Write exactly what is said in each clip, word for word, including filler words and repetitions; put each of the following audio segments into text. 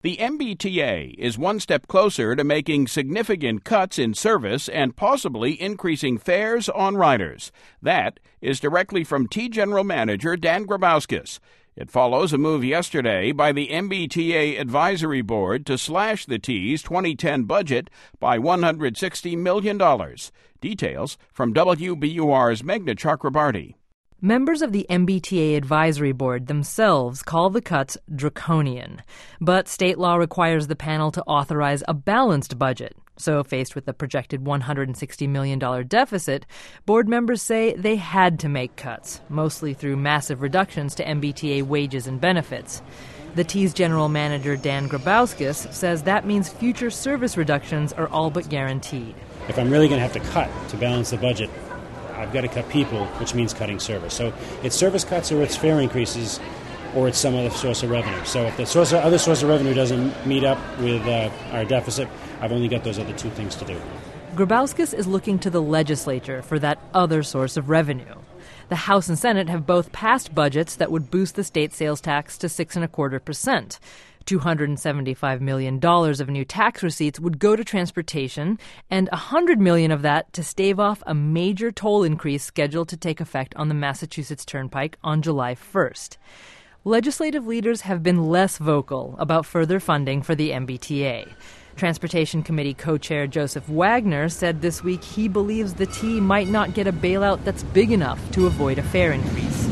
The M B T A is one step closer to making significant cuts in service and possibly increasing fares on riders. That is directly from T General Manager Dan Grabowskis. It follows a move yesterday by the M B T A Advisory Board to slash the T's twenty ten budget by one hundred sixty million dollars. Details from W B U R's Meghna Chakrabarti. Members of the M B T A Advisory Board themselves call the cuts draconian. But state law requires the panel to authorize a balanced budget. So faced with the projected one hundred sixty million dollars deficit, board members say they had to make cuts, mostly through massive reductions to M B T A wages and benefits. The T's general manager, Dan Grabowskis, says that means future service reductions are all but guaranteed. If I'm really going to have to cut to balance the budget, I've got to cut people, which means cutting service. So it's service cuts or it's fare increases or it's some other source of revenue. So if the source of, other source of revenue doesn't meet up with uh, our deficit, I've only got those other two things to do. Grabowskis is looking to the legislature for that other source of revenue. The House and Senate have both passed budgets that would boost the state sales tax to six and a quarter percent. two hundred seventy-five million dollars of new tax receipts would go to transportation, and one hundred million dollars of that to stave off a major toll increase scheduled to take effect on the Massachusetts Turnpike on July first. Legislative leaders have been less vocal about further funding for the M B T A. Transportation Committee co-chair Joseph Wagner said this week he believes the T might not get a bailout that's big enough to avoid a fare increase.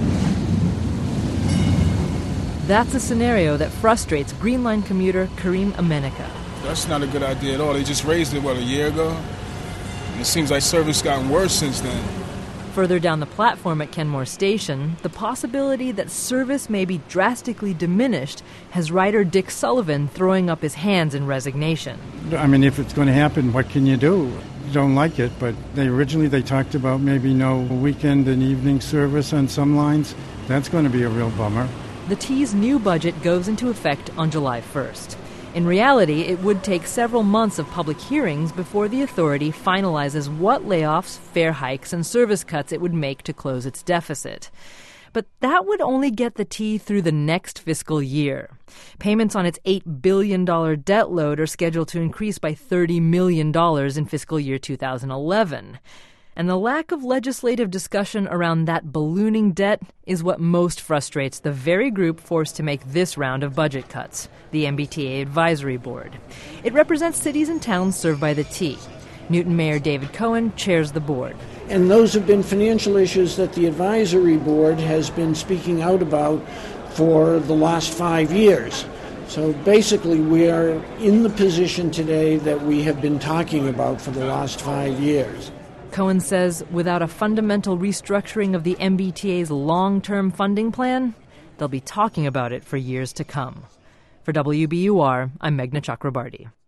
That's a scenario that frustrates Green Line commuter Kareem Amenika. That's not a good idea at all. They just raised it, what, a year ago? And it seems like service gotten worse since then. Further down the platform at Kenmore Station, the possibility that service may be drastically diminished has rider Dick Sullivan throwing up his hands in resignation. I mean, if it's going to happen, what can you do? You don't like it, but they originally they talked about maybe no weekend and evening service on some lines. That's going to be a real bummer. The T's new budget goes into effect on July first. In reality, it would take several months of public hearings before the authority finalizes what layoffs, fare hikes, and service cuts it would make to close its deficit. But that would only get the T through the next fiscal year. Payments on its eight billion dollars debt load are scheduled to increase by thirty million dollars in fiscal year two thousand eleven. And the lack of legislative discussion around that ballooning debt is what most frustrates the very group forced to make this round of budget cuts, the M B T A Advisory Board. It represents cities and towns served by the T. Newton Mayor David Cohen chairs the board. And those have been financial issues that the advisory board has been speaking out about for the last five years. So basically we are in the position today that we have been talking about for the last five years. Cohen says without a fundamental restructuring of the M B T A's long-term funding plan, they'll be talking about it for years to come. For W B U R, I'm Meghna Chakrabarti.